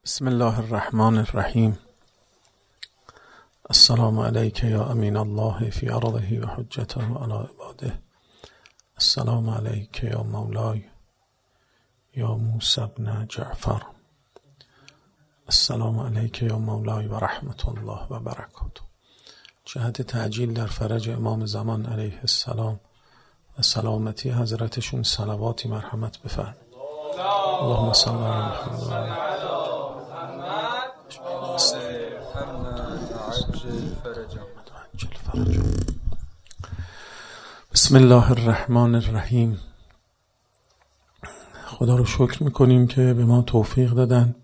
بسم الله الرحمن الرحیم. السلام علیک یا امین الله فی ارضه و حجته علی عباده. السلام علیک یا مولای یا موسی بن جعفر. السلام علیک یا مولای و رحمت الله و برکاته. جهت تعجیل در فرج امام زمان علیه السلام و سلامتی حضرتشون صلواتی مرحمت بفرمایید. اللهم صل علی محمد. بسم الله الرحمن الرحیم. خدا رو شکر میکنیم که به ما توفیق دادن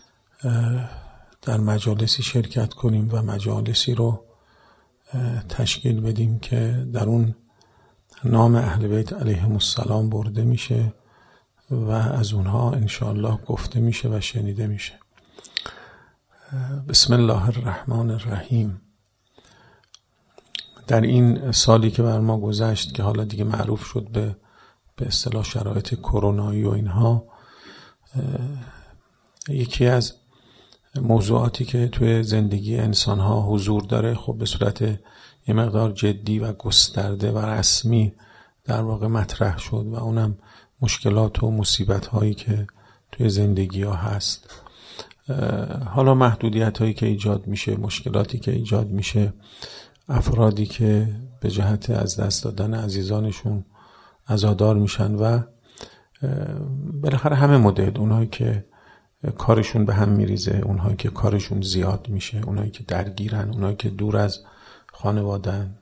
در مجالسی شرکت کنیم و مجالسی رو تشکیل بدیم که در اون نام اهل بیت علیهم السلام برده میشه و از اونها انشاءالله گفته میشه و شنیده میشه. بسم الله الرحمن الرحیم. در این سالی که بر ما گذشت که حالا دیگه معروف شد به اصطلاح شرایط کرونایی و اینها، یکی از موضوعاتی که توی زندگی انسانها حضور داره خب به صورت یه مقدار جدی و گسترده و رسمی در واقع مطرح شد و اونم مشکلات و مصیبت هایی که توی زندگی ها هست. حالا محدودیت هایی که ایجاد میشه، مشکلاتی که ایجاد میشه، افرادی که به جهت از دست دادن عزیزانشون عزادار میشن و بالاخره همه مدل، اونهایی که کارشون به هم میریزه، اونهایی که کارشون زیاد میشه، اونهایی که درگیرن، اونهایی که دور از خانوادن.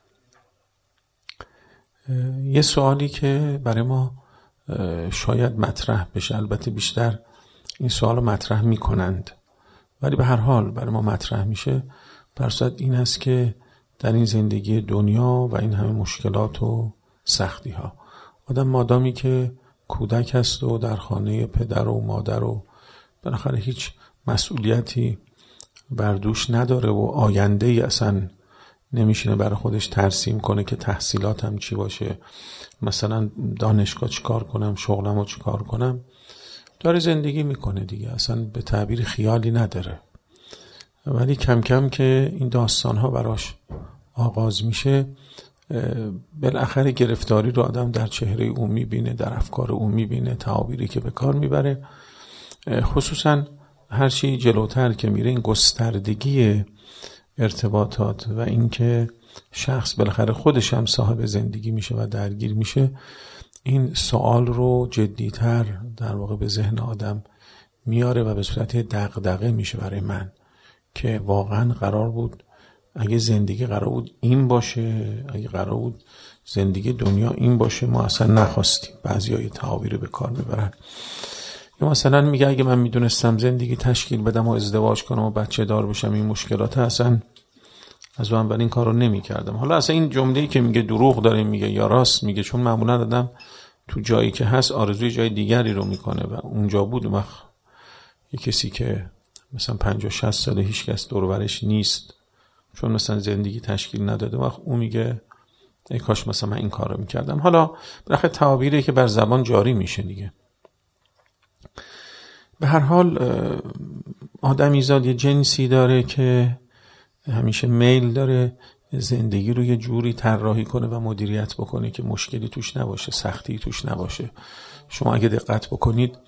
یه سوالی که برای ما شاید مطرح بشه، البته بیشتر این سوال رو مطرح میکنند ولی به هر حال برای ما مطرح میشه، برصد این است که در این زندگی دنیا و این همه مشکلات و سختی ها، آدم مادامی که کودک هست و در خانه پدر و مادر و بالاخره هیچ مسئولیتی بر دوش نداره و آینده ای اصلا نمیشینه برای خودش ترسیم کنه که تحصیلاتم چی باشه، مثلا دانشگاه چی کار کنم، شغلمو چی کار کنم، داره زندگی میکنه دیگه، اصلا به تعبیر خیالی نداره. ولی کم کم که این داستانها براش آغاز میشه، بالاخره گرفتاری رو آدم در چهره او میبینه، در افکار او میبینه، تعابیری که به کار میبره. خصوصا هر چی جلوتر که میره این گستردگی ارتباطات و اینکه شخص بالاخره خودش هم صاحب زندگی میشه و درگیر میشه، این سوال رو جدیتر در واقع به ذهن آدم میاره و به صورت دغدغه میشه برای من که واقعا قرار بود اگه زندگی قرار بود این باشه، اگه قرار بود زندگی دنیا این باشه، ما اصلا نخواستیم. بعضی‌ها تعابیر به کار میبرن یا مثلا میگه اگه من میدونستم زندگی تشکیل بدم و ازدواج کنم و بچه دار بشم این مشکلات اصلا از اول این کار رو نمی کردم. حالا اصلا این جمله‌ای که میگه دروغ داره میگه یا راست میگه، چون معمولا آدم تو جایی که هست آرزوی جای دیگری رو میکنه و اونجا بود وقت یه کسی که مثلا 50-60 ساله هیچ کس دور و برش نیست، چون مثلا زندگی تشکیل نداده، وقت اون میگه ای کاش مثلا من این کار رو میکردم. حالا بالاخره تعابیری که بر زبان جاری میشه دیگه. به هر حال آدمیزاد یه جنسی داره که همیشه میل داره زندگی رو یه جوری طراحی کنه و مدیریت بکنه که مشکلی توش نباشه، سختی توش نباشه. شما اگه دقت بکنید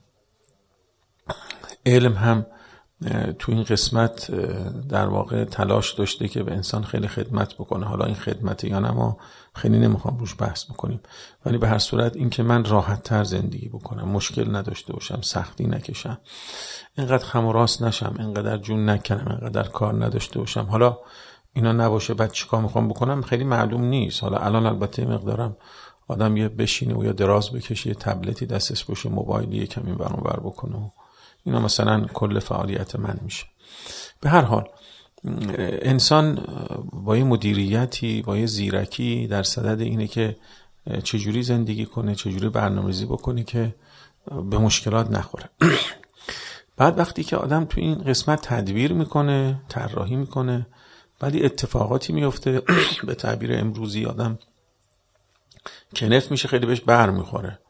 علم هم تو این قسمت در واقع تلاش داشته که به انسان خیلی خدمت بکنه. حالا این خدمت یا نه ما خیلی نمیخوام روش بحث بکنیم، ولی به هر صورت این که من راحت تر زندگی بکنم، مشکل نداشته باشم، سختی نکشم، اینقدر خم و راست نشم، اینقدر جون نکنم، اینقدر کار نداشته باشم. حالا اینا نباشه بعد چیکار میخوام بکنم خیلی معلوم نیست. حالا الان البته مقدارم آدم یه بشینه و یا دراز بکشه، یه تبلتی دستش باشه، موبایلی کمی این ور اون ور بکنه، اینا مثلا کل فعالیت من میشه. به هر حال انسان با یه مدیریتی، با یه زیرکی در صدد اینه که چجوری زندگی کنه، چجوری برنامه‌ریزی بکنه که به مشکلات نخوره. بعد وقتی که آدم تو این قسمت تدبیر میکنه، طراحی میکنه، بعدی اتفاقاتی میفته به تعبیر امروزی آدم کنف میشه، خیلی بهش بر میخوره.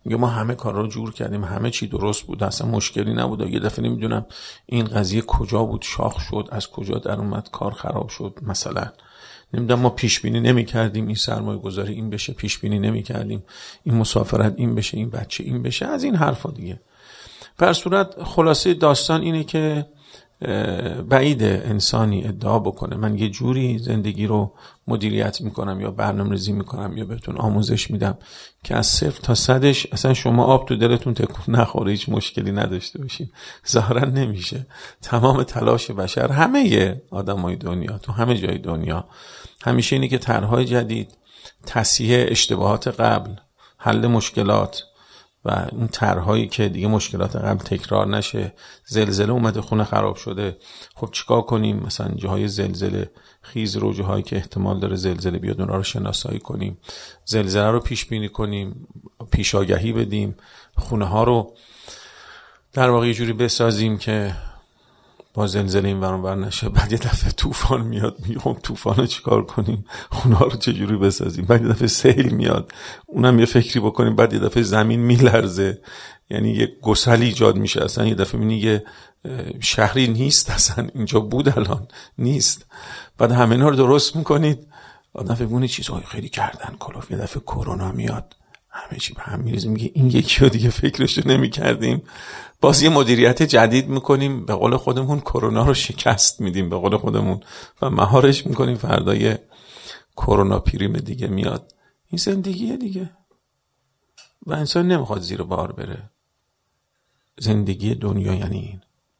میگه ما همه کار رو جور کردیم، همه چی درست بود، اصلا مشکلی نبود، یه دفعه نمیدونم این قضیه کجا بود شاخ شد، از کجا در اومد کار خراب شد. مثلا نمیدونم ما پیش بینی نمی‌کردیم این سرمایه گذاری این بشه، پیش بینی نمی‌کردیم این مسافرت این بشه، این بچه این بشه، از این حرفا دیگه. در صورت خلاصه داستان اینه که بعید انسانی ادعا بکنه من یه جوری زندگی رو مدیریت میکنم یا برنامه‌ریزی میکنم یا بهتون آموزش میدم که از 0 تا 100ش اصلا شما آب تو دلتون تکون نخوره، هیچ مشکلی نداشته باشین. ظاهرا نمیشه. تمام تلاش بشر، همه آدمای دنیا تو همه جای دنیا همیشه اینه که طرح‌های جدید، تصحیح اشتباهات قبل، حل مشکلات و اون طرح‌هایی که دیگه مشکلات قبل تکرار نشه. زلزله اومده خونه خراب شده، خب چیکار کنیم؟ مثلا جاهای زلزله خیز رو، جاهایی که احتمال داره زلزله بیاد اونها رو شناسایی کنیم، زلزله رو پیش بینی کنیم، پیش آگهی بدیم، خونه ها رو در واقع یه جوری بسازیم که با زلزله این ور اون ور نشه. بعد یه دفعه طوفان میاد، میگم طوفان رو چیکار کنیم؟ خونه ها رو چجوری بسازیم؟ بعد یه دفعه سیل میاد، اونم یه فکری بکنیم. بعد یه دفعه زمین میلرزه، یعنی یه گسل ایجاد میشه، اصلا یه دفعه میبینی یه شهری نیست، اصلا اینجا بود الان نیست. بعد همه اینا رو درست میکنید، آدم فکر میکنه چیزهای خیلی کردن کلاف، یه دفعه کرونا میاد همه چی به هم میریزه، میگه این یکی رو دیگه فکرشو نمیکردیم. باز یه مدیریت جدید میکنیم، به قول خودمون کرونا رو شکست میدیم به قول خودمون و مهارش میکنیم، فردا یه کرونا پریم دیگه میاد. این زندگیه دیگه و انسان نمیخواد زیر بار بره. زندگی دنیا یعنی این.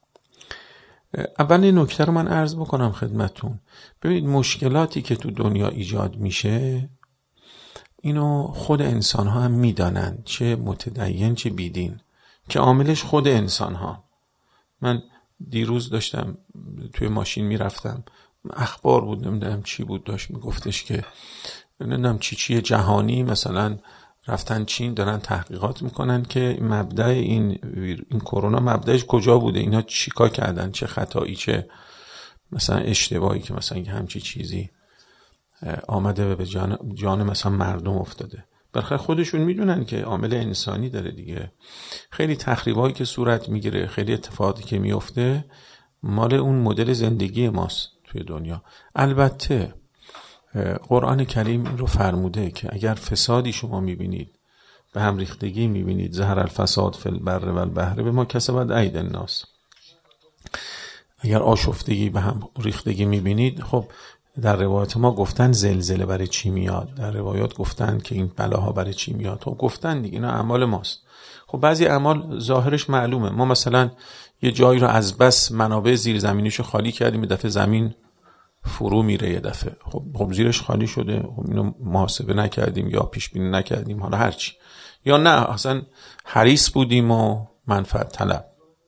اول نکته رو من عرض بکنم خدمتون. ببینید مشکلاتی که تو دنیا ایجاد میشه اینو خود انسان ها هم میدانن، چه متدین چه بیدین، که عاملش خود انسان ها. من دیروز داشتم توی ماشین میرفتم، اخبار بود نمیدونم چی بود، داشت میگفتش که نمیدونم چی جهانی مثلا رفتن چین دارن تحقیقات میکنن که مبدأ این کرونا مبدأش کجا بوده، اینا چیکار کردن، چه خطایی چه مثلا اشتباهی که مثلا همچی چیزی آمده به جان مثلا مردم افتاده. برخلاف خودشون میدونن که عامل انسانی داره دیگه. خیلی تخریبایی که صورت میگیره، خیلی اتفاقاتی که میفته مال اون مدل زندگی ماست توی دنیا. البته قرآن کریم این رو فرموده که اگر فسادی شما میبینید، به هم ریختگی میبینید، ظهر الفساد فی البر و البحر بما کسبت ایدی الناس، اگر آشفتگی به هم ریختگی میبینید، خب در روایات ما گفتن زلزله برای چی میاد، در روایات گفتن که این بلاها برای چی میاد، خب گفتن دیگه اینا اعمال ماست. خب بعضی اعمال ظاهرش معلومه، ما مثلا یه جایی رو از بس منابع زیرزمینیشو خالی کردیم، یه دفعه زمین فرو میره، یه دفعه خب زیرش خالی شده، خب اینو محاسبه نکردیم یا پیش بینی نکردیم، حالا هرچی، یا نه اصلا حریص بودیم و منفعت طلب،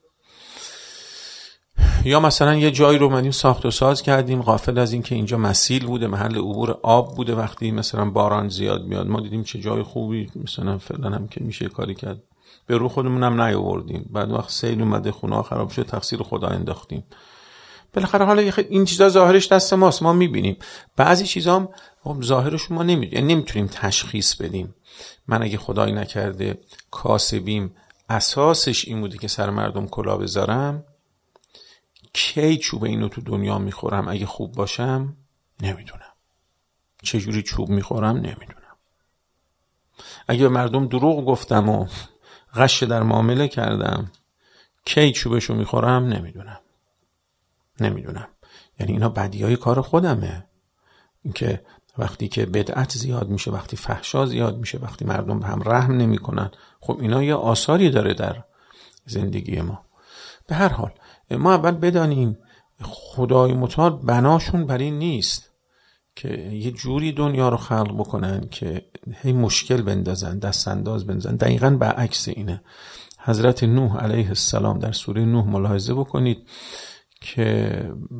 یا مثلا یه جایی رو اومدیم ساخت و ساز کردیم غافل از این که اینجا مسیل بوده، محل عبور آب بوده، وقتی مثلا باران زیاد میاد ما دیدیم چه جای خوبی مثلا فعلا هم که میشه کاری کرد، به رو خودمون هم نیاوردیم، بعد وقت سیل اومده خونه ها خراب شد تقصیر خدا انداختیم. بالاخره حالا این چیزا ظاهرش دست ماست، ما میبینیم. بعضی چیزا هم خب ظاهرش ما نمیتونیم تشخیص بدیم. من اگه خدایی نکرده کاسبیم اساسش این بوده که سر مردم کلا بذارم، کی چوب اینو تو دنیا میخورم اگه خوب باشم نمیدونم، چجوری چوب میخورم نمیدونم، اگه به مردم دروغ گفتم و غش در معامله کردم کی چوبشو میخورم نمیدونم. یعنی اینا بدیهای کار خودمه، اینکه وقتی که بدعت زیاد میشه، وقتی فحشا زیاد میشه، وقتی مردم به هم رحم نمیکنن، خب اینا یه آثاری داره در زندگی ما. به هر حال ما اول بدانیم خدای متعال بناشون بر این نیست که یه جوری دنیا رو خلق بکنن که هی مشکل بندازن، دست انداز بندازن. دقیقاً برعکس اینه. حضرت نوح علیه السلام در سوره نوح ملاحظه بکنید که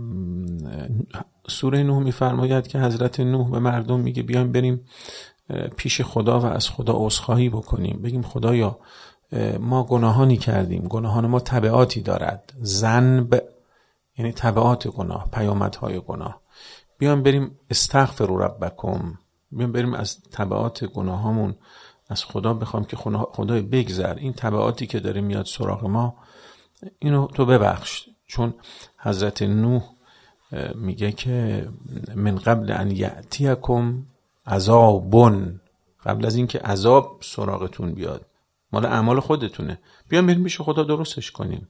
سوره نوح میفرماید که حضرت نوح به مردم میگه بیایم بریم پیش خدا و از خدا عذرخواهی بکنیم، بگیم خدایا ما گناهانی کردیم، گناهان ما تبعاتی دارد، ذنب یعنی تبعات گناه، پیامدهای گناه، بیایم بریم استغفروا ربکم، بیایم بریم از تبعات گناهامون از خدا بخوام که خدای بگذر این تبعاتی که داره میاد سراغ ما، اینو تو ببخش. چون حضرت نوح میگه که من قبل ان یأتیکم عذابون، قبل از اینکه عذاب سراغتون بیاد، مال اعمال خودتونه، بیان بریم پیش خدا درستش کنیم.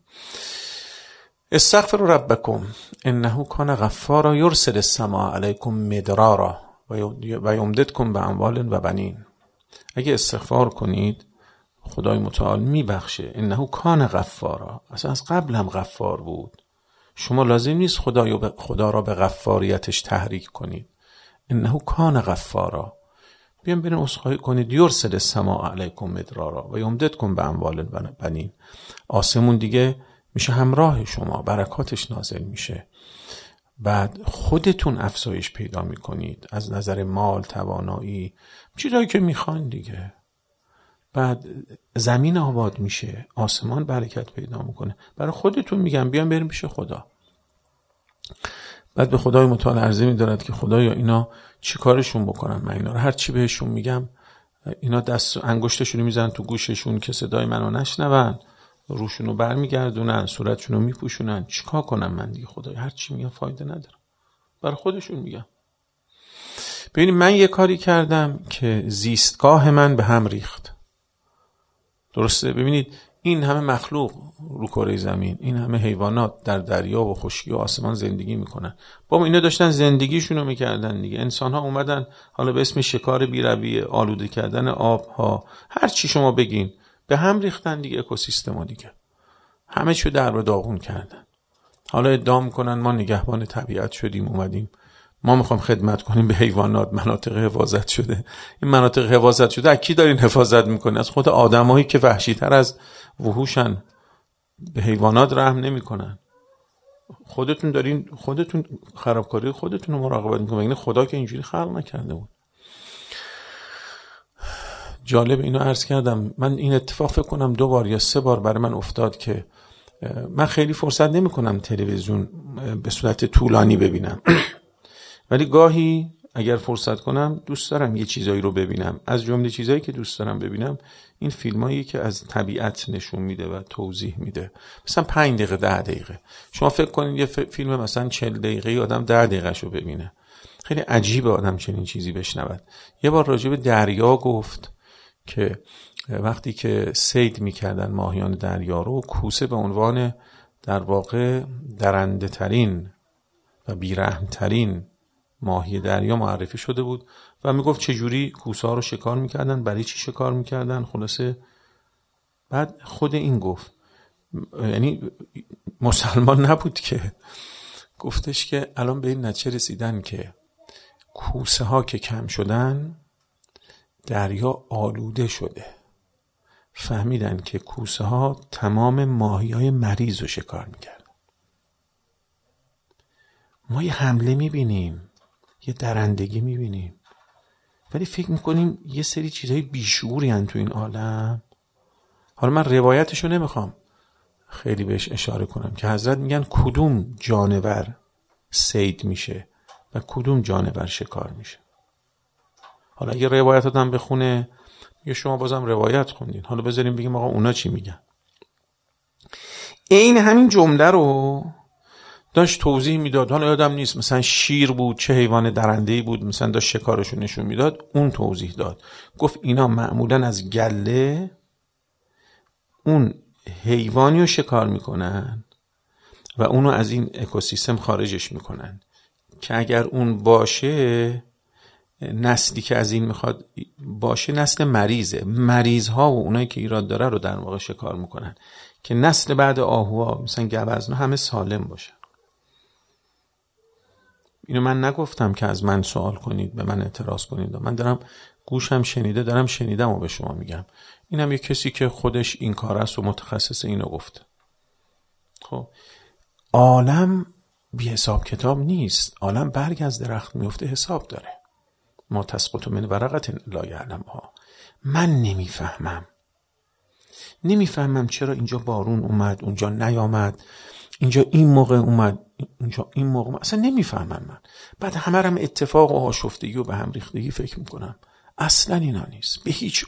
استغفروا ربکم انه کان غفارا یرسل السماء علیکم مدرارا و یمددکم باموال و بنین. اگه استغفار کنید خدای متعال میبخشه. انه کان غفارا، اصلا از قبل هم غفار بود. شما لازم نیست خدا را به غفاریتش تحریک کنید. انه کان غفارا، بیان برین عذرخواهی کنید. یرسل السماء علیکم مدرارا و یمددکم باموال و بنین. آسمون دیگه میشه همراه شما، برکاتش نازل میشه. بعد خودتون افزایش پیدا میکنید از نظر مال، توانایی، چیزایی که میخواین دیگه. بعد زمین آباد میشه، آسمان برکت پیدا میکنه. برای خودتون میگم بیان بریم پیش خدا. بعد به خدای متعال عرضه می‌دارد که خدایا اینا چی کارشون بکنن؟ من اینا رو هر چی بهشون میگم اینا دست انگشتشون رو میزنن تو گوششون که صدای منو نشنون، روشونو برمیگردونن، صورتشونو میپوشونن. چیکار کنم من دیگه خدایا؟ هر چی میگم فایده نداره. برای خودشون میگم. ببینید من یه کاری کردم که زیستگاه من به هم ریخت. درسته؟ ببینید این همه مخلوق رو کره زمین، این همه حیوانات در دریا و خشکی و آسمان زندگی میکنن. با اینا داشتن زندگیشونو میکردن دیگه. انسان ها اومدن حالا به اسم شکار بی‌رویه، آلوده کردن آب ها، هر چی شما بگین، به هم ریختن دیگه. اکوسیستما دیگه همه چیو در به داغون کردن. حالا ادعا میکنن ما نگهبان طبیعت شدیم، اومدیم ما میخوام خدمت کنیم به حیوانات. مناطق حفاظت شده. این مناطق حفاظت شده از کی دارین حفاظت میکنین؟ از خود آدمایی که وحشی‌تر از وحوشن. به حیوانات رحم نمیکنن. خودتون دارین، خودتون خرابکاری خودتون رو مراقبت میکنین. یعنی خدا که اینجوری خلق نکرده بود. جالب اینو عرض کردم. من این اتفاق فکر کنم 2 بار یا 3 بار برای من افتاد که من خیلی فرصت نمیکنم تلویزیون به صورت طولانی ببینم. ولی گاهی اگر فرصت کنم دوست دارم یه چیزایی رو ببینم. از جمله چیزایی که دوست دارم ببینم این فیلمایی که از طبیعت نشون میده و توضیح میده. مثلا 5 دقیقه 10 دقیقه. شما فکر کنید یه فیلم مثلا 40 دقیقه‌ای آدم 10 دقیقه‌شو ببینه. خیلی عجیبه آدم چنین چیزی بشنود. یه بار راجع به دریا گفت که وقتی که صید میکردن ماهیان دریا رو، کوسه به عنوان در واقع درنده ترین و بیرحم ترین ماهی دریا معرفی شده بود و میگفت چجوری کوسه ها رو شکار میکردن، برای چی شکار میکردن. خلاصه بعد خود این گفت، یعنی مسلمان نبود که، گفتش که الان به این نتیجه رسیدن که کوسه ها که کم شدن دریا آلوده شده. فهمیدن که کوسه ها تمام ماهی های مریض رو شکار میکردن. ما یه حمله میبینیم، یه درندگی میبینیم، ولی فکر میکنیم یه سری چیزهای بیشعوری هن تو این عالم. حالا من روایتشو نمیخوام خیلی بهش اشاره کنم که حضرت میگن کدوم جانور صید میشه و کدوم جانور شکار میشه. حالا اگه روایت هم بخونه یا شما بازم روایت خوندین، حالا بذاریم بگیم آقا اونا چی میگن. این همین جمله رو داشت توضیح میداد. حالا یادم نیست مثلا شیر بود چه حیوان درنده‌ای بود، مثلا داشت شکارشو نشون میداد، اون توضیح داد. گفت اینا معمولا از گله اون حیوانی رو شکار میکنن و اونو از این اکوسیستم خارجش میکنن که اگر اون باشه، نسلی که از این میخواد باشه نسل مریضه. مریضها و اونایی که ایراد داره رو در واقع شکار میکنن که نسل بعد آهوها مثلا گوزنا همه سالم باشن. اینو من نگفتم که از من سوال کنید، به من اعتراض کنید. من دارم گوشم شنیده، دارم شنیدم و به شما میگم. اینم یه کسی که خودش این کار است و متخصص اینو گفته. خب عالم بی حساب کتاب نیست. عالم برگ از درخت میفته حساب داره. ما تسقط من ورقت لا یعلمها. من نمیفهمم چرا اینجا بارون اومد اونجا نیامد، اینجا این موقع اومد اونجا این موقع اومد. اصلا نمیفهمم من. بعد همه هم اتفاق و آشفتگی و به هم ریختگی فکر میکنم. اصلا اینا نیست. به هیچ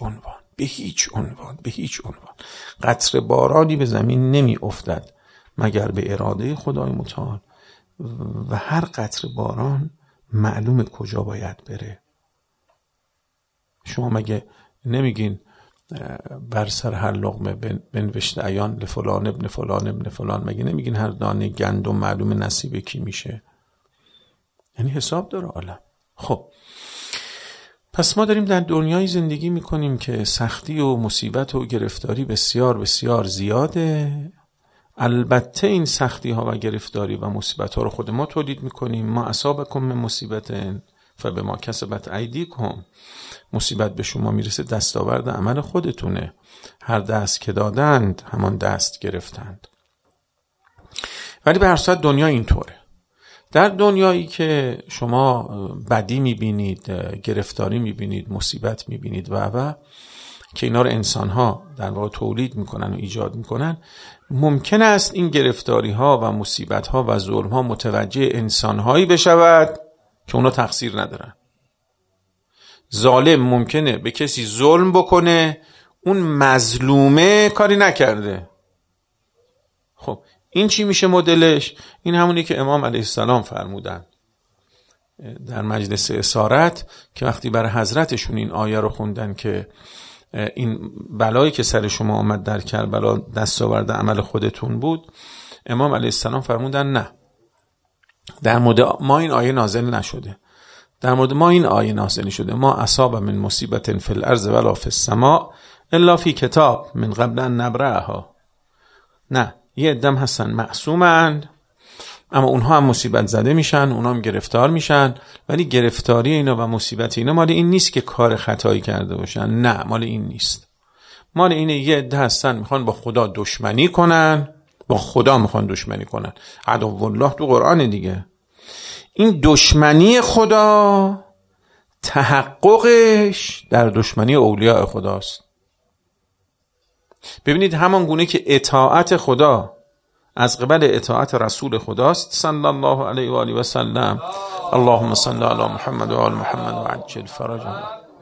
عنوان قطره بارانی به زمین نمی افتد مگر به اراده خدای متعال و هر قطره باران معلوم کجا باید بره. شما مگه نمیگین بر سر هر لقمه بنوشته عیان لفلان ابن فلان ابن فلان؟ مگه نمیگین هر دانه گندم معلوم نصیب کی میشه؟ یعنی حساب داره عالم. خب پس ما داریم در دنیای زندگی میکنیم که سختی و مصیبت و گرفتاری بسیار بسیار زیاده. البته این سختی ها و گرفتاری و مصیبت ها رو خود ما تولید میکنیم. ما اصابکم من مصیبت فبما کسبت ایدیکم، مصیبت به شما میرسه دستاورد عمل خودتونه. هر دست که دادند همان دست گرفتند. ولی به هر صورت دنیا اینطوره. در دنیایی که شما بدی میبینید، گرفتاری میبینید، مصیبت میبینید و که اینا رو انسان‌ها در واقع تولید میکنن و ایجاد میکنن، ممکن است این گرفتاری ها و مصیبت ها و ظلم ها متوجه انسان‌هایی بشود که اونا تقصیر ندارن. ظالم ممکنه به کسی ظلم بکنه، اون مظلومه کاری نکرده. خب این چی میشه مدلش؟ این همونی که امام علیه السلام فرمودن در مجلس اسارت، که وقتی برای حضرتشون این آیه رو خوندن که این بلایی که سر شما آمد در کربلا دستاورد عمل خودتون بود، امام علیه السلام فرمودن نه، در مورد ما این آیه نازل نشده، در مورد ما این آیه نازل شده ما اصاب من مصیبت فی الارض ولا فی السماء الا فی کتاب من قبل ان نبرأها. نه، یه عدم هستن معصومند، اما اونها هم مصیبت زده میشن، اونها هم گرفتار میشن، ولی گرفتاری اینا و مصیبت اینا مال این نیست که کار خطایی کرده باشن. نه، مال این نیست. مال اینه یه عده هستن میخوان با خدا دشمنی کنن، با خدا میخوان دشمنی کنن. عدو الله تو قرآن دیگه. این دشمنی خدا تحققش در دشمنی اولیاء خداست. ببینید همان گونه که اطاعت خدا از قبل اطاعت رسول خداست صلی الله علیه و آله و سلم، اللهم صل علی محمد و آل محمد و عجل فرجهم،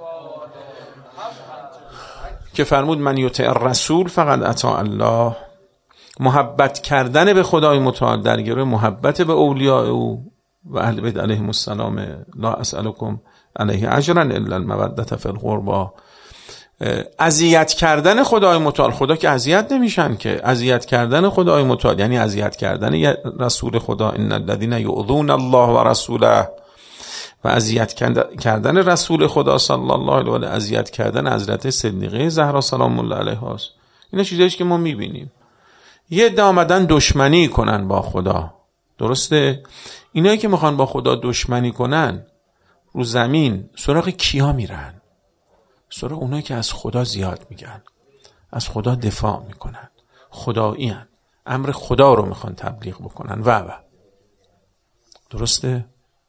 که فرمود من یطع الرسول فقد اطاع الله. محبت کردن به خدای متعال در گروه محبت به اولیاء او و اهل بیت علیهم السلام. لا اسألکم علیه اجرا الا المودة فی القربى. اذیت کردن خدای متعال، خدا که اذیت نمیشن که، اذیت کردن خدای متعال یعنی اذیت کردن رسول خدا. ان الذين يؤذون الله ورسوله، و اذیت کردن رسول خدا صلی الله علیه و آله، اذیت کردن حضرت صدیقه زهرا سلام الله علیها است. اینا چیزاییه که ما میبینیم. یه عده آمدن دشمنی کنن با خدا، درسته؟ اینایی که میخوان با خدا دشمنی کنن رو زمین سراغ کیا میرن؟ سراغ اونایی که از خدا زیاد میگن، از خدا دفاع میکنن، خدایی هن، امر خدا رو میخوان تبلیغ بکنن و درسته؟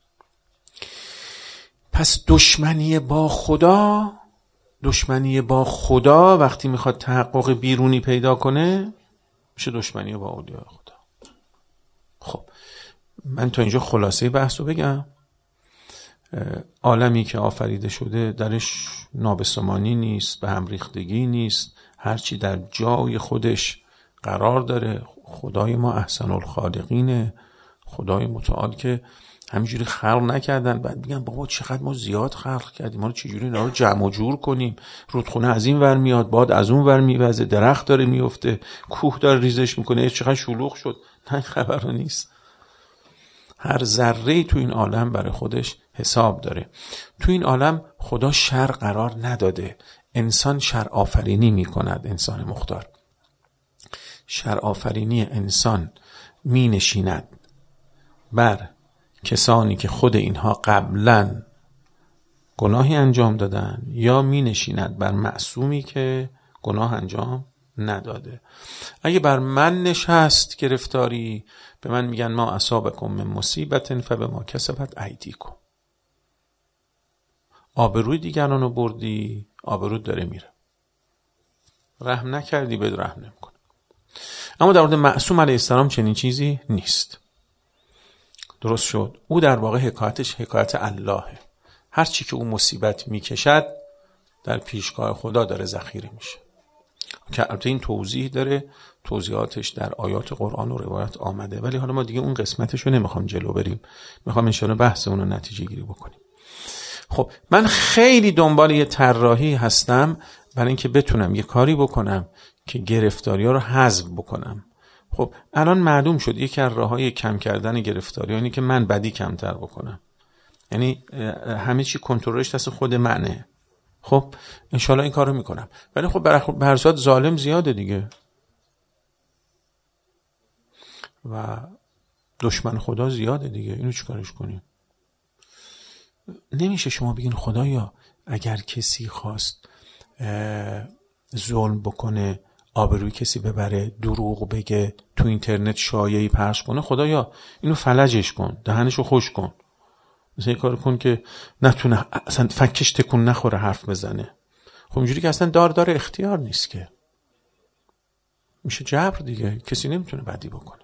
پس دشمنی با خدا وقتی میخواد تحقق بیرونی پیدا کنه میشه دشمنی با اولیاء خدا. خب من تا اینجا خلاصه بحث رو بگم. عالمی که آفریده شده درش نابسامانی نیست، به هم ریختگی نیست، هرچی در جای خودش قرار داره. خدای ما احسن الخالقینه، خدای متعال که همینجوری خلق نکردن بعد میگن بابا چقدر ما زیاد خلق کردیم، ما رو چجوری اینا رو جمع و جور کنیم، رودخونه از این ور میاد، باد از اون ور میوزه، درخت داره میفته، کوه داره ریزش میکنه، چقدر شلوغ شد. نه، خبر نیست. هر ذره تو این عالم برای خودش حساب داره. تو این عالم خدا شر قرار نداده، انسان شر آفرینی میکند. انسان مختار شر آفرینی انسان می نشیند بر کسانی که خود اینها قبلا گناهی انجام دادن، یا می نشیند بر معصومی که گناه انجام نداده. اگه بر من نشست گرفتاری، به من میگن ما اصابکم من مصیبت فبما کسبت ایدیکم. آبروی دیگران رو بردی، آبرو داره میره. رحم نکردی، بهت رحم نمیکنه. اما در مورد معصوم علیه السلام چنین چیزی نیست. درست شد؟ او در واقع حکایتش حکایت اللهه. هر چی که او مصیبت میکشد در پیشگاه خدا داره ذخیره میشه که البته این توضیح داره، توضیحاتش در آیات قرآن و روایت آمده، ولی حالا ما دیگه اون قسمتشو نمیخوام جلو بریم، میخوام انشاءالله بحث اون رو نتیجه گیری بکنیم. خب من خیلی دنبال یه طراحی هستم برای اینکه بتونم یه کاری بکنم که گرفتاری‌ها رو حذف بکنم. خب الان معلوم شد یکی از راه‌های کم کردن گرفتاری‌ها اینه که من بدی کمتر بکنم، یعنی همه چی کنترلش دست خود منه. خب انشالله این کار رو میکنم، ولی خب به هر صورت ظالم زیاده دیگه و دشمن خدا زیاده دیگه، اینو چیکارش کنیم؟ نمیشه شما بگین خدایا اگر کسی خواست ظلم بکنه، آبروی کسی ببره، دروغ بگه، تو اینترنت شایعی پخش کنه، خدایا اینو فلجش کن، دهنشو خوش کن، مثلا یه کار کن که نتونه اصلا فکش تکون نخوره حرف بزنه. خب اینجوری که اصلا دار اختیار نیست که، میشه جبر دیگه، کسی نمیتونه بدی بکنه.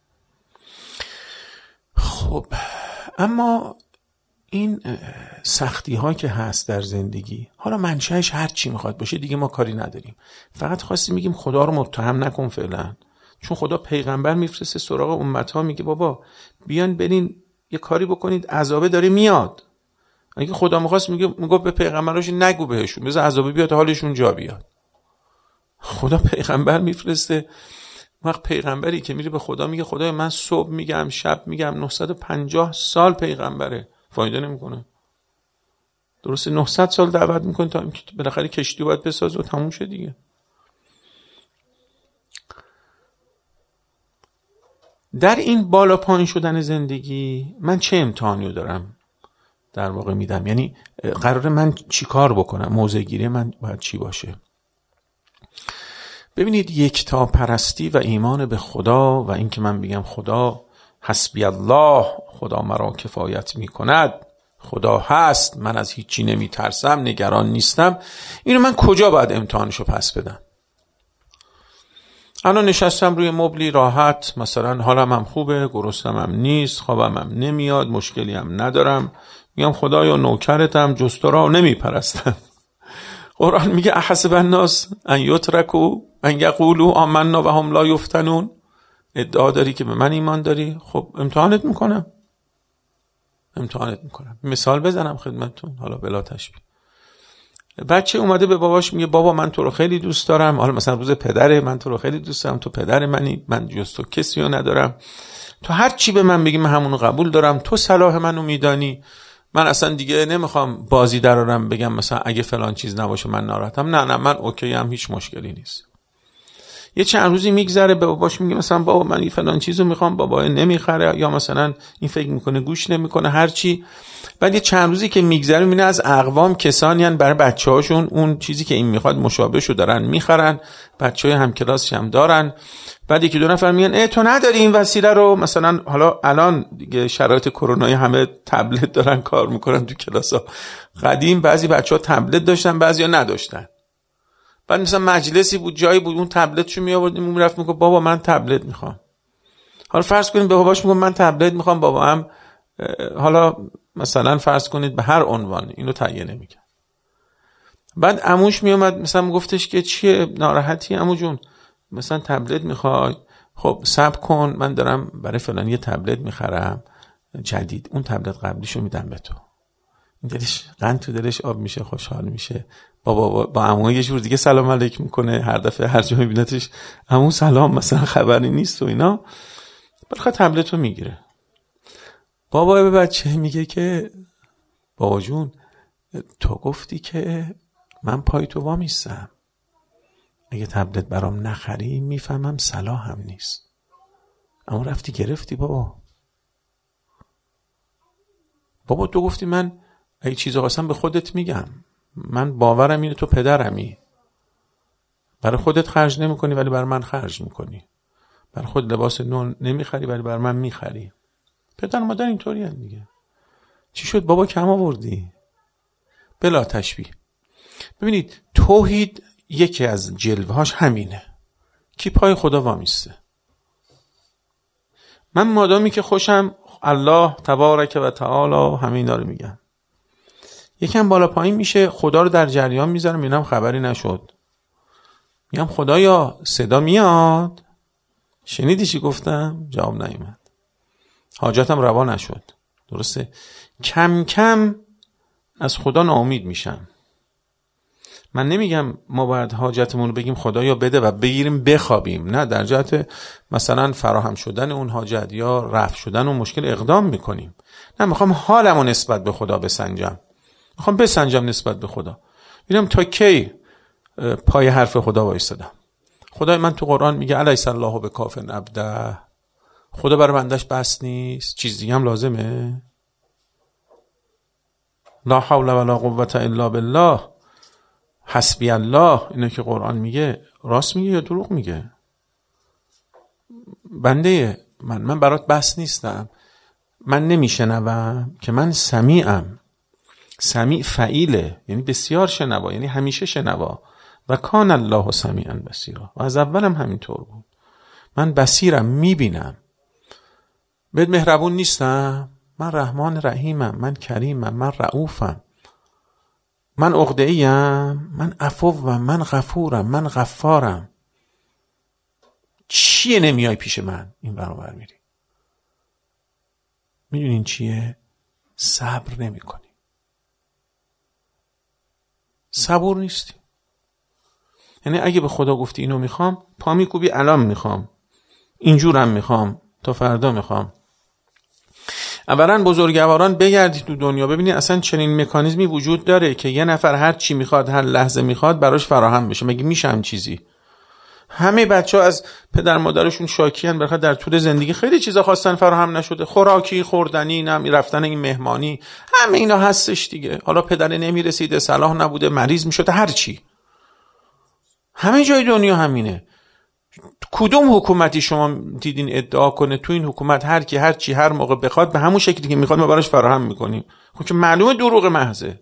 خب اما این سختی ها که هست در زندگی، حالا منشأش هر چی میخواد باشه دیگه ما کاری نداریم، فقط خواستیم میگیم خدا رو متهم نکن فعلا، چون خدا پیغمبر میفرسته سراغ امت ها، میگه بابا بیان برین یه کاری بکنید، عذابه داره میاد. اگه خدا میخواست میگه به پیغمبراش نگو بهشون، بذار عذابه بیاد حالشون جا بیاد. خدا پیغمبر میفرسته، وقت پیغمبری که میره به خدا میگه خدای من صبح میگم شب میگم 950 سال پیغمبره، فایده نمیکنه. درسته 900 سال دعوت میکنه تا بالاخره کشتی باید بسازه و تموم شه دیگه. در این بالا پایین شدن زندگی من چه امتحانی دارم در واقع میدم، یعنی قراره من چی کار بکنم، موضع گیری من باید چی باشه؟ ببینید یکتا پرستی و ایمان به خدا و این که من بگم خدا حسبی الله، خدا مرا کفایت میکند، خدا هست، من از هیچی نمیترسم، نگران نیستم، اینو من کجا باید امتحانشو پس بدم؟ الان نشستم روی مبلی راحت، مثلا حالم هم خوبه، گرسنم هم نیست، خوابم هم نمیاد، مشکلی هم ندارم، میگم خدایا نوکرتم، جز تو را نمیپرستم. قرآن میگه احسب الناس ان یترکوا ان یقولوا آمنا و هم لا یفتنون، ادعا داری که به من ایمان داری، خب امتحانت میکنم. مثال بزنم خدمتتون، حالا بلا تشبیه. بچه اومده به باباش میگه بابا من تو رو خیلی دوست دارم، حالا مثلا روز پدره، من تو رو خیلی دوست دارم، تو پدر منی، من جز تو کسی رو ندارم، تو هر چی به من بگی من همونو قبول دارم، تو صلاح منو میدانی، من اصلا دیگه نمیخوام بازی درارم بگم مثلا اگه فلان چیز نباشه من ناراحتم، نه من اوکی هم، هیچ مشکلی نیست. یه چند روزی میگذره به باباش میگه مثلا بابا من این فلان چیزو میخوام، بابا نمیخره، یا مثلا این فکر میکنه گوش نمیکنه، هر چی. بعد یه چند روزی که میگذره میبینه از اقوام کسانی ان برای بچه‌هاشون اون چیزی که این میخواد مشابهشو دارن میخرن، بچهای همکلاسش هم دارن. بعد یکی دو نفر میگن تو نداری این وسیله رو، مثلا حالا الان دیگه شرایط کرونایی همه تبلت دارن کار میکنن تو کلاسا، قدیم بعضی بچه‌ها تبلت داشتن بعضیا نداشتن. بعد مثلا مجلسی بود، جایی بود، اون تبلتشو می آوردیم، اون میرفت میگه بابا من تبلت میخوام. حالا فرض کنید به باباش میگم من تبلت میخوام، بابا هم حالا مثلا فرض کنید به هر عنوان اینو تهیه نمیکنه. بعد عموش میومد مثلا میگفتش که چیه ناراحتی عمو جون، مثلا تبلت میخوای، خب صبر کن من دارم برای فلان یه تبلت میخرم جدید، اون تبلت قبلیشو میدم به تو. این دلش قند تو دلش آب میشه، خوشحال میشه. بابا با عمو یه جور دیگه سلام علیک میکنه، هر دفعه هر جا میبینتش عمو سلام، مثلا خبری نیست و اینا، بلکه تبلت رو میگیره. بابا به بچه میگه که بابا جون تو گفتی که من پای تو وامیستم، اگه تبلت برام نخری میفهمم صلاحم نیست، اما رفتی گرفتی. بابا تو گفتی من اگه چیزا قسم به خودت میگم، من باورم اینه تو پدرمی، برای خودت خرج نمی کنی ولی برای من خرج میکنی، برای خود لباس نو نمیخری ولی برای من میخری. پدر مادر اینطوری هن دیگه. چی شد بابا کم آوردی؟ بلا تشبیه. ببینید توحید یکی از جلوهاش همینه، کی پای خدا وامیسته. من مادامی که خوشم الله تبارک و تعالی همه اینا رو میگم، یکم بالا پایین میشه، خدا رو در جریان میذارم، اینم خبری نشد. میگم خدایا صدا میاد؟ شنیدی چی گفتم؟ جواب نیامد. حاجتم روا نشد. درسته؟ کم کم از خدا ناامید میشم. من نمیگم ما باید حاجتمون رو بگیم خدایا بده و بگیریم بخوابیم، نه، در جهت مثلا فراهم شدن اون حاجت یا رفع شدن اون مشکل اقدام میکنیم. نه، میخوام حالمو نسبت به خدا بسنجم، میخوام بسنجم نسبت به خدا، ببینم تا کی پای حرف خدا وایسادم. خدای من تو قرآن میگه الیس الله بکاف عبده، خدا برای بندش بس نیست، چیز دیگه هم لازمه؟ لا حول ولا قوة الا بالله، حسبی الله، اینو که قرآن میگه راست میگه یا دروغ میگه؟ بنده من برات بس نیستم، من نمیشنوم که من سمیعم. سمیع فعیله، یعنی بسیار شنوا، یعنی همیشه شنوا. و کان الله سمیعا بصیرا، و از اولم همینطور بود. من بصیرم، میبینم. بهت مهربون نیستم؟ من رحمان رحیمم، من کریمم، من رؤوفم، من عقده‌ایم، من عفوم، من غفورم، من غفارم. چیه نمیای پیش من این برابر میری؟ میدونین چیه؟ صبر نمی کنی، صبور نیستی. یعنی اگه به خدا گفتی اینو میخوام، پا میکوبی الان میخوام، اینجورم میخوام، تا فردا میخوام. اولا بزرگواران بگردید تو دنیا ببینید اصلا چنین مکانیزمی وجود داره که یه نفر هر چی میخواد هر لحظه میخواد براش فراهم بشه. مگه میشه هم چیزی؟ همه بچه‌ها از پدر مادرشون شاکیان، بخاطر در طول زندگی خیلی چیزا خواستن فراهم نشده، خوراکی، خوردنی، رفتن این مهمانی، همه اینا هستش دیگه. حالا پدر نمیرسیده، صلاح نبوده، مریض میشده، هر چی. همه جای دنیا همینه. کدوم حکومتی شما دیدین ادعا کنه تو این حکومت هر کی هر چی هر موقع بخواد به همون شکلی که میخواد ما براش فراهم میکنیم؟ خب که معلومه دروغ محضه.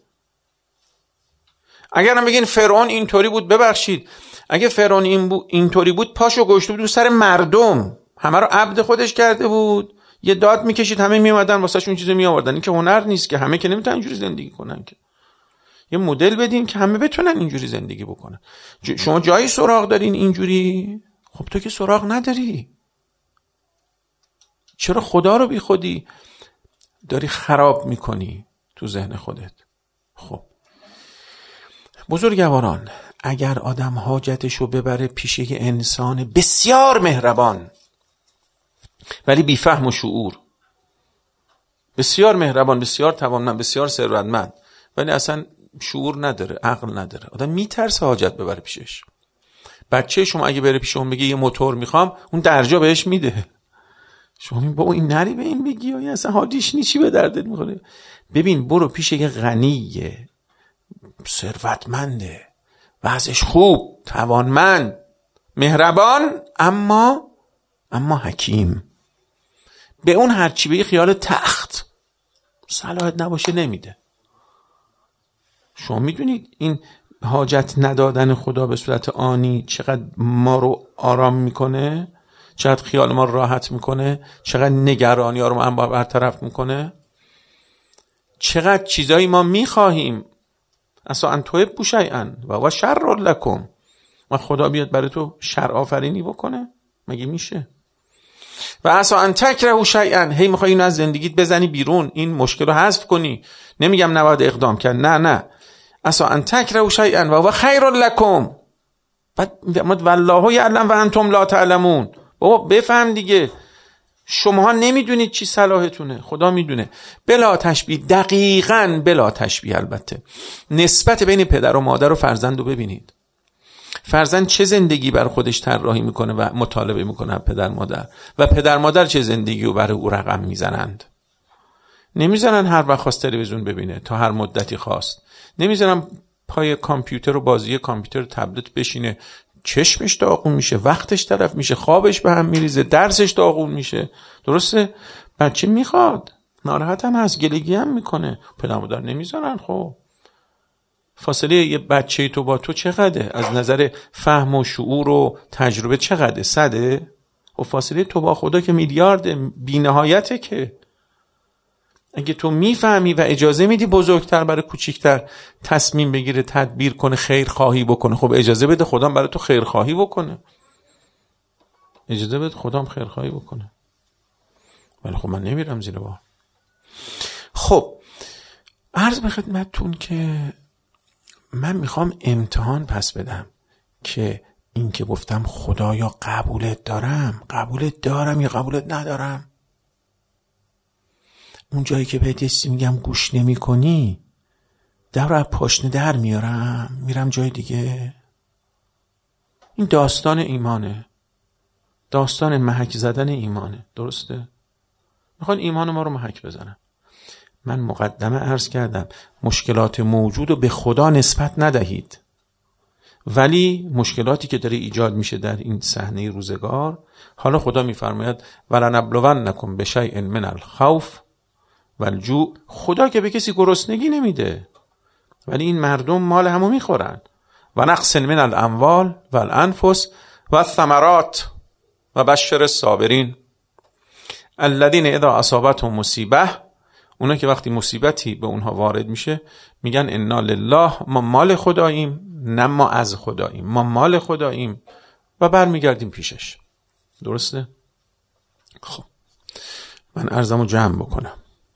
اگرم بگین فرعون اینطوری بود، ببخشید، اگه فرعون اینطوری بود پاشو گشته بود سر مردم، همه رو عبد خودش کرده بود، یه داد میکشید همه میومدن واسهشون چیزی میآوردن. این که هنر نیست که، همه که نمیتونن اینجوری زندگی کنن که. یه مدل بدین که همه بتونن اینجوری زندگی بکنن. شما جایی سراغ دارین اینجوری؟ خب تو که سراغ نداری. چرا خدا رو بی خودی داری خراب میکنی تو ذهن خودت؟ خب بزرگواران، اگر آدم حاجتشو ببره پیش یه انسان بسیار مهربان ولی بی فهم و شعور، بسیار مهربان، بسیار توانمند، بسیار ثروتمند ولی اصلا شعور نداره، عقل نداره، آدم میترسه حاجت ببره پیشش. بچه شما اگه بره پیش اون بگه یه موتور میخوام، اون درجا بهش میده. شما میگی بابا این نری به این بگی، یا اصلا حاجیش نیچی به دردت میخوره. ببین برو پیش یه غنیه، ثروتمنده، وضعش خوب، توانمند، مهربان، اما حکیم. به اون هرچی به یه خیال تخت صلاحت نباشه نمیده. شما میدونید این حاجت ندادن خدا به صورت آنی چقدر ما رو آرام میکنه، چقدر خیال ما رو راحت میکنه، چقدر نگرانی ها رو ما برطرف میکنه، چقدر چیزایی ما میخواهیم اصلا ان تحبوا شیئا و هو شر لکم، و خدا بیاد برای تو شر آفرینی بکنه؟ مگه میشه؟ و اصلا ان تکرهوا شیئا، هی میخوای اینو از زندگیت بزنی بیرون، این مشکل رو حذف کنی. نمیگم نباید اقدام کرد، نه، اصلا ان تکرهوا شیئا و هو خیر لکم، والله یعلم و انتم لا تعلمون. بابا بفهم دیگه، شماها نمیدونید چی صلاحتونه، خدا میدونه. بلا تشبیه، دقیقاً بلا تشبیه. البته نسبت بین پدر و مادر و فرزند رو ببینید. فرزند چه زندگی بر خودش طراحی میکنه و مطالبه میکنه پدر مادر، و پدر مادر چه زندگی رو برای او رقم میزنند. نمیزنن هر وقت خواست تلویزیون ببینه تا هر مدتی خواست، نمیزنن پای کامپیوتر و بازی کامپیوتر و تبلت بشینه، چشمش داغون میشه، وقتش تلف میشه، خوابش به هم میریزه، درسش داغون میشه. درسته؟ بچه میخواد، ناراحت هم هست، گلگی هم میکنه، پدر مادر نمیذارن. خب فاصله یه بچه تو با تو چقدره؟ از نظر فهم و شعور و تجربه چقدره؟ 100؟ و فاصله تو با خدا که میلیارد، بی نهایته. که اگه تو میفهمی و اجازه میدی بزرگتر برای کوچیکتر تصمیم بگیره، تدبیر کنه، خیر خواهی بکنه، خب اجازه بده خودم برای تو خیر خواهی بکنه، اجازه بده خودم خیر خواهی بکنه. ولی خب من نمیرم زیر بار. خب عرض به خدمتتون که من میخوام امتحان پس بدم که این که گفتم خدایا قبولت دارم یا قبولت ندارم. اون جایی که بهت میگم گوش نمی کنی، در رو پاشنه در میارم، میرم جای دیگه. این داستان ایمانه، داستان محک زدن ایمانه. درسته؟ میخوان ایمان ما رو محک بزنن. من مقدمه عرض کردم مشکلات موجود رو به خدا نسبت ندهید، ولی مشکلاتی که داره ایجاد میشه در این صحنه روزگار، حالا خدا میفرماید ولنبلونکم بشیء من الخوف والجوع. خدا که به کسی گرسنگی نمیده، ولی این مردم مال همو میخورن. و نقص من الاموال والانفس والثمرات و بشر الصابرین الذین اذا اصابتهم مصیبه. اونا که وقتی مصیبتی به اونها وارد میشه میگن انا لله، ما مال خداییم، نه ما از خداییم، ما مال خداییم، و برمیگردیم پیشش. درسته؟ خب من عرضمو جمع بکنم.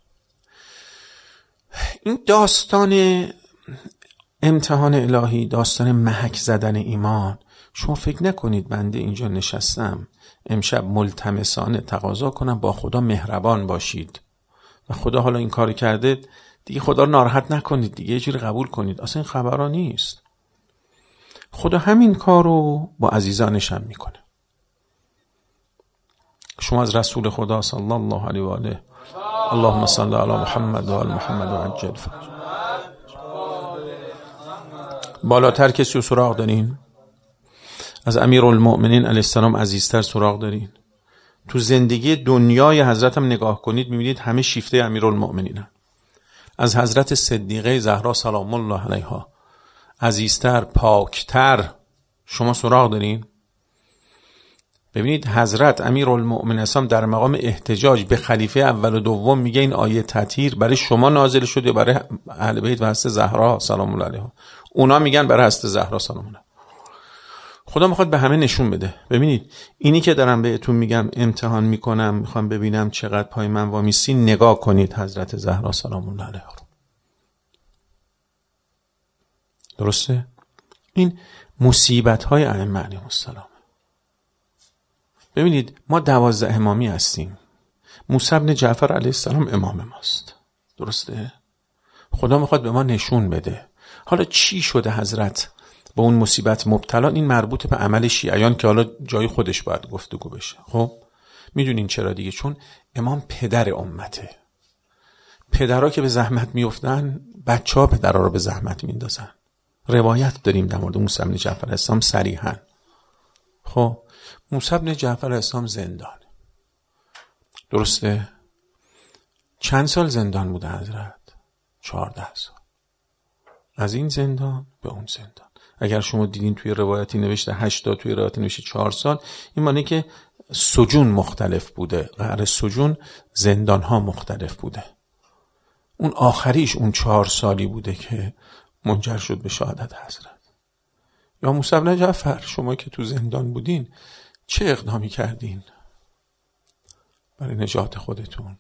این داستان امتحان الهی، داستان محک زدن ایمان، شما فکر نکنید بنده اینجا نشستم امشب ملتمسانه تقاضا کنم با خدا مهربان باشید و خدا حالا این کار کرده دیگه خدا رو ناراحت نکنید دیگه، یه جوری قبول کنید. اصلا این خبرها نیست. خدا همین کار رو با عزیزانش هم میکنه. شما از رسول خدا صلی الله علیه و آله اللهم صل علی محمد و آل محمد و عجل فرج. بالاتر کسی رو سراغ دارین؟ از امیرالمؤمنین علیه السلام عزیزتر سراغ دارین؟ تو زندگی دنیای حضرت هم نگاه کنید میبینید همه شیفته امیرالمؤمنین. از حضرت صدیقه زهرا سلام الله علیها عزیزتر، پاکتر شما سراغ دارین؟ ببینید حضرت امیرالمؤمنین اسلام در مقام احتجاج به خلیفه اول و دوم میگه این آیه تطهیر برای شما نازل شد یا برای اهل بیت و حضرت زهرا سلام الله علیها؟ اونا میگن برای حضرت زهرا سلام الله. خدا میخواد به همه نشون بده. ببینید اینی که دارم بهتون میگم امتحان میکنم، میخوام ببینم چقدر پای من وامیسی، نگاه کنید حضرت زهرا سلام الله علیها رو. درسته؟ این مصیبت های ائمه علیهم السلام. ببینید ما 12 امامی هستیم. موسی بن جعفر علیه السلام امام ماست. درسته؟ خدا میخواد به ما نشون بده. حالا چی شده حضرت با اون مصیبت مبتلا؟ این مربوط به عمل شیعیان که حالا جای خودش باید گفتگو بشه. خب میدونین چرا دیگه؟ چون امام پدر امته. پدرها که به زحمت میافتن، بچه‌ها پدرها رو به زحمت میندازن. روایت داریم در مورد موسی بن جعفر علیه السلام صریحاً. خب موسی بن جعفر علیه السلام زندان. درسته؟ چند سال زندان بوده حضرت؟ 14 سال. از این زندان به اون زندان. اگر شما دیدین توی روایتی نوشته 8 تا، توی روایتی نوشته 4 سال، این معنی که سجون مختلف بوده، قرار سجون زندان ها مختلف بوده. اون آخریش اون 4 سالی بوده که منجر شد به شهادت حضرت. یا موسی بن جعفر، شما که تو زندان بودین چه اقدامی کردین برای نجات خودتون؟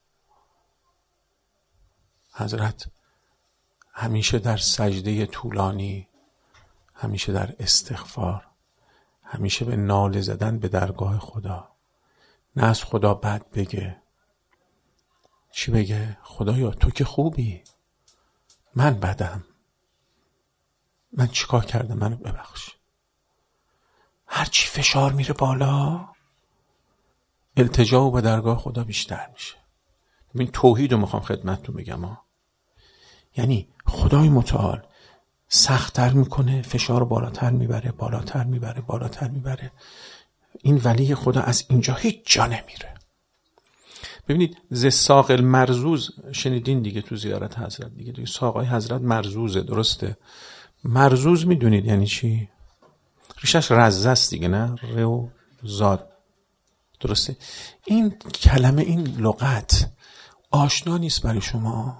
حضرت همیشه در سجده طولانی، همیشه در استغفار، همیشه به ناله زدن به درگاه خدا. نه از خدا بد بگه. چی بگه؟ خدایا تو که خوبی، من بدم، من چیکار کردم، منو ببخش. هرچی فشار میره بالا، التجا به درگاه خدا بیشتر میشه. ببین توحید رو میخوام خدمتتون بگم یعنی خدای متعال سخت‌تر میکنه، فشار رو بالاتر میبره. این ولی خدا از اینجا هیچ جا نمیره. ببینید ز ساق المرزوز شنیدین دیگه تو زیارت حضرت دیگه ساقای حضرت مرزوزه. درسته؟ مرزوز میدونید یعنی چی؟ ریشش رزه است دیگه، نه؟ رو زاد. درسته؟ این کلمه، این لغت آشنا نیست برای شما؟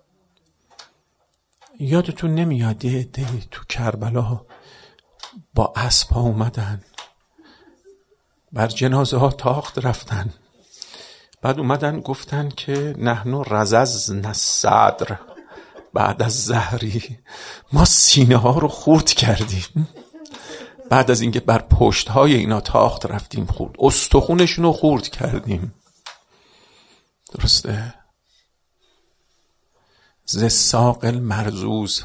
یادتون نمیاد یه عده‌ای تو کربلا با اسب‌ها اومدن، بر جنازه ها تاخت رفتن، بعد اومدن گفتن که نحن رززنا الصدر بعد از زهری، ما سینه ها رو خورد کردیم بعد از اینکه بر پشت های اینا تاخت رفتیم، خورد استخونشون رو خورد کردیم. درسته؟ ز ساق المرزوز،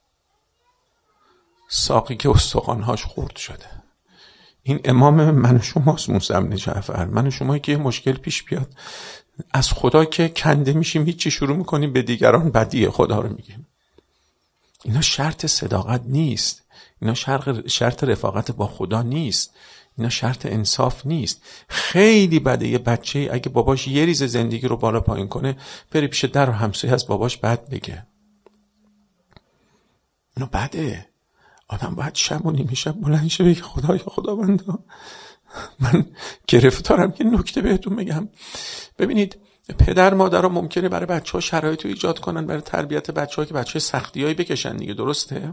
ساقی که استخوانهاش خورد شده. این امام من و شماست، موسی بن جعفر. من و شما که یه مشکل پیش بیاد از خدا که کنده میشیم، هیچی شروع میکنیم به دیگران بدی خدا رو میگیم. اینا شرط صداقت نیست، اینا شرط رفاقت با خدا نیست، اینا شرط انصاف نیست. خیلی بده یه بچه اگه باباش یه ریز زندگی رو بالا پایین کنه بره پیش در و همسایه از باباش بد بگه. اینا بده. آدم باید شب و نیمه شب بلند شه بگه خداوندا من گرفتارم. یه نکته بهتون بگم، ببینید پدر مادرها ممکنه برای بچه‌ها شرایط رو ایجاد کنن برای تربیت بچه‌ها که بچه‌ها سختی‌هایی بکشن دیگه، درسته؟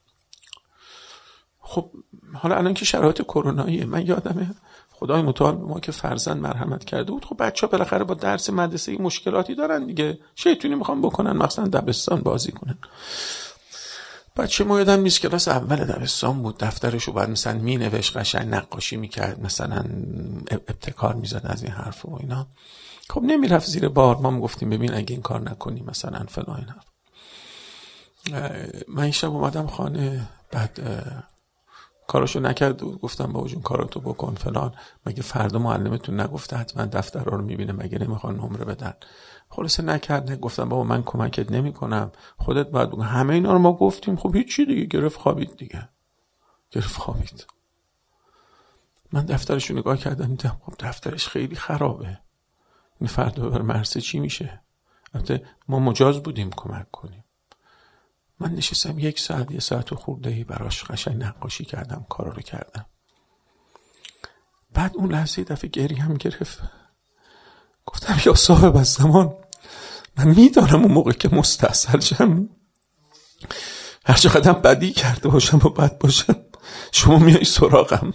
خب حالا الان که شرایط کروناییه، من یادمه خدای متعال ما که فرزند مرحمت کرده بود، خب بچه‌ها بالاخره با درس مدرسه مشکلاتی دارن دیگه، شیطونی میخوان بکنن، مثلا دبستان بازی کنن. بچه ما یادم نیست کلاس اول دبستان بود، دفترشو بعد مثلا مینوشت، قشنگ نقاشی میکرد، مثلا ابتکار میزد از این حرف و اینا. خب نمیرفت زیر بار، ما میگفتیم ببین اگه این کار نکنی مثلا فلان این حرف. من این شب اومدم خانه، بعد کاراشو نکرد و گفتم بابا جون کاراتو بکن فلان، مگه فردا معلمتون نگفته حتما دفتر رو میبینه، مگه نمیخوان نمره بدن؟ خلاصه نکرد. گفتم بابا من کمکت نمیکنم، خودت باید بگو. همه اینا رو ما گفتیم، خب هیچی دیگه، گرفت خوابید دیگه، گرفت خوابید. من دفترش رو نگاه کردم، دیدم خب دفترش خیلی خرابه، این فردا بر مرسه چی میشه؟ البته ما مجاز بودیم کمک کنیم. من نشستم 1 ساعت 1 ساعت و خوردهی براش قشنگ نقاشی کردم، کارا رو کردم. بعد اون لحظه دفعه گریه هم گرفت. گفتم یا صاحب الزمان، من میدانم اون موقع که مستحصل شم، هر چقدر بدی کرده باشم و بد باشم، شما میای سراغم.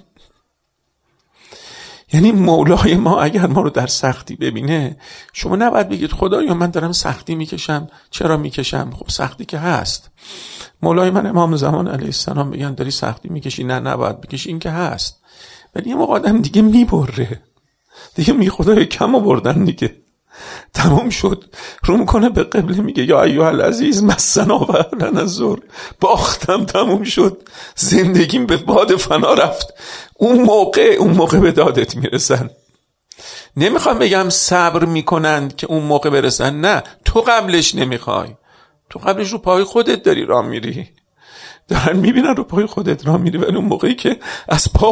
یعنی مولای ما اگر ما رو در سختی ببینه، شما نباید بگید خدایا من دارم سختی میکشم. چرا میکشم؟ خب سختی که هست. مولای من امام زمان علیه السلام بگن داری سختی میکشی، نه نباید بکشی، این که هست. ولی یه موقع آدم دیگه میبره دیگه، خدای کم آوردن دیگه، تمام شد. رو میکنه به قبله میگه یا ایها العزیز مسنا و اهلنا الضر، باختم، تموم شد، زندگیم به باد فنا رفت. اون موقع به دادت میرسن. نمیخوام بگم صبر میکنند که اون موقع برسن، نه، تو قبلش نمیخوای، تو قبلش رو پای خودت داری راه میری، دارن میبینن رو پای خودت راه میری، ولی اون موقعی که از پا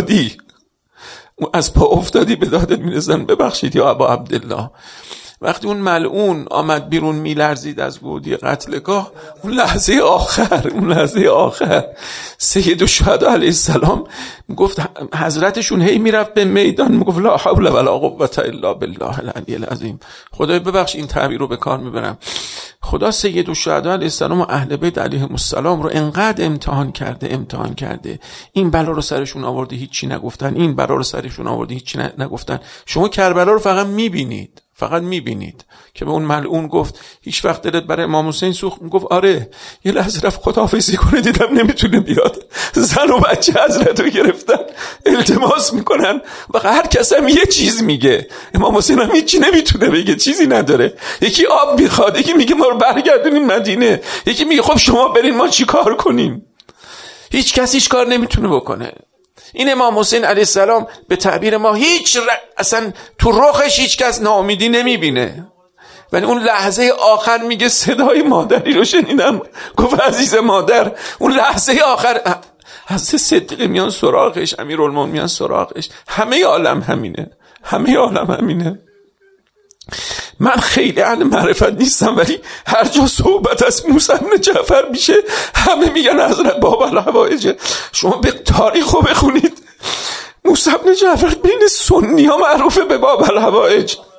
افتادی به دادت میرسن. ببخشید یا ابا عبدالله، وقتی اون ملعون آمد بیرون میلرزید از گودی قتلگاه، اون لحظه آخر سید الشهدا علیه السلام گفت، حضرتشون هی میرفت به میدان میگفت لا حول ولا قوة الا بالله العلی العظیم. خدای ببخش این تعبیر رو به کار میبرم، خدا سید الشهدا علیه السلام و اهل بیت علیهم السلام رو انقدر امتحان کرده، این بلا رو سرشون آورده هیچی نگفتن، این بلا رو سرشون آورده هیچی نگفتن. شما کربلا رو فقط میبینید که به اون ملعون گفت هیچ وقت دلت برای امام حسین سوخت؟ گفت آره. یه لحظه رفت خداحافظی کنه، دیدم نمیتونه بیاد، زن و بچه حضرت رو گرفتن التماس میکنن و هر کس هم یه چیز میگه. امام حسین هم هیچی نمیتونه بگه، چیزی نداره. یکی آب میخواد، یکی میگه ما رو برگردونیم مدینه، یکی میگه خب شما برین ما چی کار کنیم. هیچ کسی هیچ کار نمیتونه بکنه. این امام حسین علیه السلام به تعبیر ما اصلا تو رخش هیچ کس ناامیدی نمیبینه، ولی اون لحظه آخر میگه صدای مادری رو شنیدم، گفت عزیز مادر. اون لحظه آخر حضرت صدیق میان سراغش، امیرالمومنین میان سراغش، همه عالم همینه. من خیلی اهل معرفت نیستم، ولی هر جا صحبت از موسی بن جعفر میشه همه میگن حضرت باب الحوائج. شما به تاریخ رو بخونید، موسی بن جعفر بین سنی ها معروفه به باب الحوائج.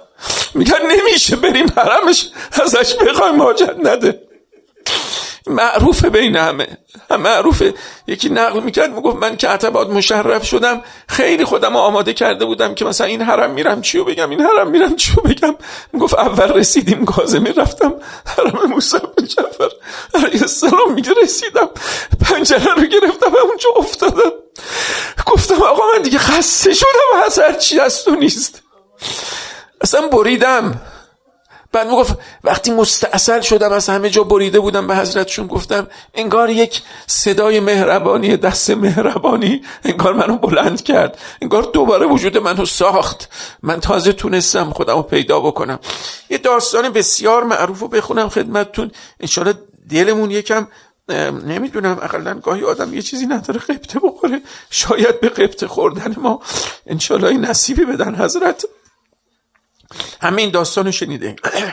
میگن نمیشه بریم حرمش ازش بخوایم حاجت نده. معروفه بین همه معروفه. یکی نقل میکرد میگفت من که عتبات مشرف شدم خیلی خودم آماده کرده بودم که مثلا این حرم میرم چیو بگم، این حرم میرم چیو بگم. میگفت اول رسیدیم کاظمی، رفتم حرم موسی بن جعفر علیه السلام، میگه رسیدم پنجره رو گرفتم اونجا افتادم، گفتم آقا من دیگه خسته شدم، هر چی از تو نیست، اصلا بریدم. بعد میگفت وقتی مستعصل شدم از همه جا بریده بودم، به حضرتشون گفتم انگار یک صدای مهربانی، دست مهربانی انگار منو بلند کرد، انگار دوباره وجود منو ساخت، من تازه تونستم خودمو پیدا بکنم. یه داستان بسیار معروف رو بخونم خدمتتون، انشالله دلمون یکم نمیدونم، اقلا گاهی آدم یه چیزی نداره قبطه بخوره، شاید به قبطه خوردن ما انشالله نصیبی بدن حضرت. همه این داستانو شنیده.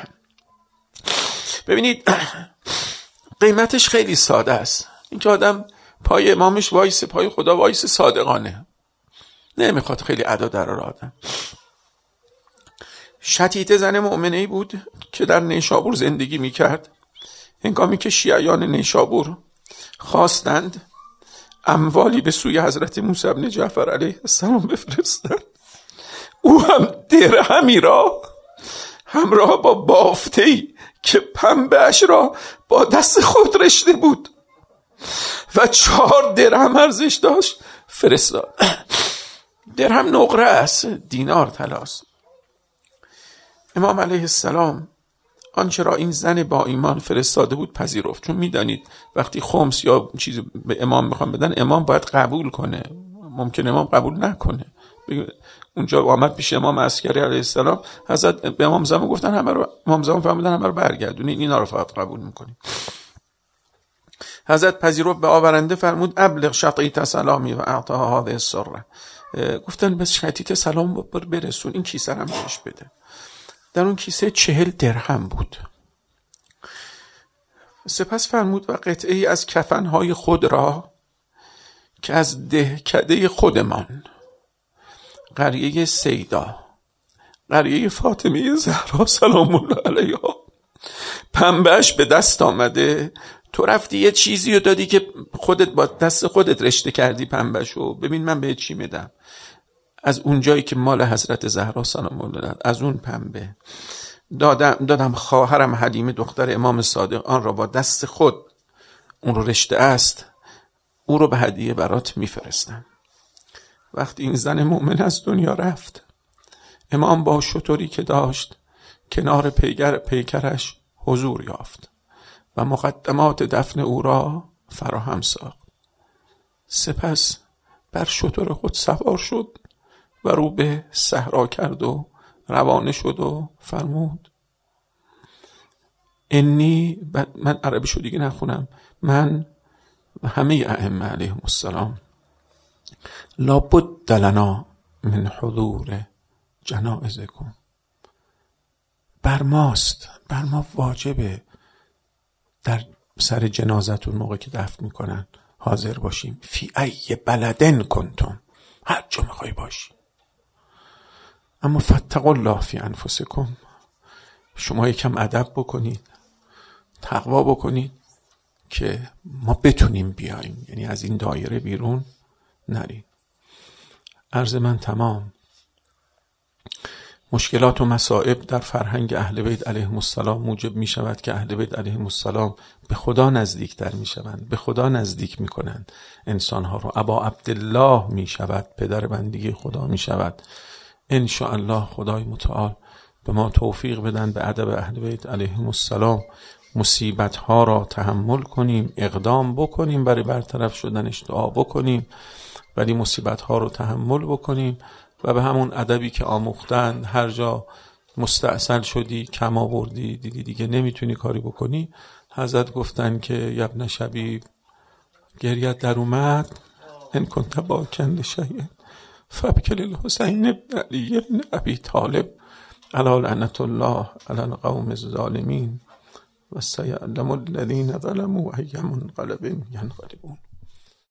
ببینید قیمتش خیلی ساده است، اینکه آدم پای امامش وایسه، پای خدا وایسه، صادقانه، نمیخواد خیلی ادا در آدم. شتیته زن مؤمنه‌ای بود که در نیشابور زندگی میکرد. هنگامی که شیعیان نیشابور خواستند اموالی به سوی حضرت موسی بن جعفر علیه السلام بفرستند، او هم درهمی را همراه با بافته‌ای که پنبه‌اش را با دست خود رشته بود و 4 درهم ارزش داشت فرستاد. درهم نقره است، دینار طلاست. امام علیه السلام آنچه را این زن با ایمان فرستاده بود پذیرفت، چون میدانید وقتی خمس یا چیزی به امام میخوام بدن امام باید قبول کنه، ممکن امام قبول نکنه. اونجا آمد پیش امام عسکری علیه السلام، حضرت به امام زمان گفتن همه رو، امام زمان فهمیدن همه رو برگردونید، اینا رو فقط قبول میکنیم. حضرت پذیرفت، به آورنده فرمود ابلغ شطیط سلامی و اعطاها هذه السره. گفتن بس شطیط سلام برسون، این کیسه هم بهش بده. در اون کیسه 40 درهم بود. سپس فرمود و قطعه ای از کفنهای خود را که از دهکده خودمان، قریه سیدا، قریه فاطمه زهرا سلام الله علیها، پنبهش به دست آمده، تو رفتی یه چیزی رو دادی که خودت با دست خودت رشته کردی پنبهشو، ببین من به چی میدم. از اون جایی که مال حضرت زهرا سلام الله، از اون پنبه دادم خواهرم حلیمه دختر امام صادق، آن را با دست خود، اون رو رشته است، او رو به هدیه برات میفرستم. وقتی این زن مؤمن از دنیا رفت، امام با شتری که داشت کنار پیکرش حضور یافت و مقدمات دفن او را فراهم ساخت. سپس بر شتر خود سوار شد و رو به صحرا کرد و روانه شد و فرمود انی، من عربی شو دیگه نخونم، من و همه ائمه علیهم السلام لابد لنا من حضور جنائزکم، بر ماست، بر ما واجبه در سر جنازتون موقع که دفن میکنن حاضر باشیم. فی ای بلدن کنتم، هر جا میخوای باشی، اما فاتقوا الله فی انفسکم، شما یکم ادب بکنید، تقوا بکنید که ما بتونیم بیاییم، یعنی از این دایره بیرون نریم. عرض من تمام. مشکلات و مصائب در فرهنگ اهل بیت علیهم السلام موجب می شود که اهل بیت علیهم السلام به خدا نزدیکتر می شوند، به خدا نزدیک می کنند انسانها رو. ابا عبدالله می شود، پدر بندگی خدا می شود. ان شاء الله خدای متعال به ما توفیق بدن به ادب اهل بیت علیهم السلام، مصیبت ها را تحمل کنیم، اقدام بکنیم برای برطرف شدنش، دعا بکنیم، ولی مصیبت ها رو تحمل بکنیم و به همون ادبی که آموختند هر جا مستعصل شدی، کم آوردی، دیدی دیگه نمیتونی کاری بکنی، حضرت گفتن که یبن شبیب، گریت در اومد، ان کنت باکن لشیء فابکل الحسین ابن علی ابن ابی طالب علی لعنت الله علی القوم الظالمین و سیعلم الذین ظلموا ای منقلب ینقلبون.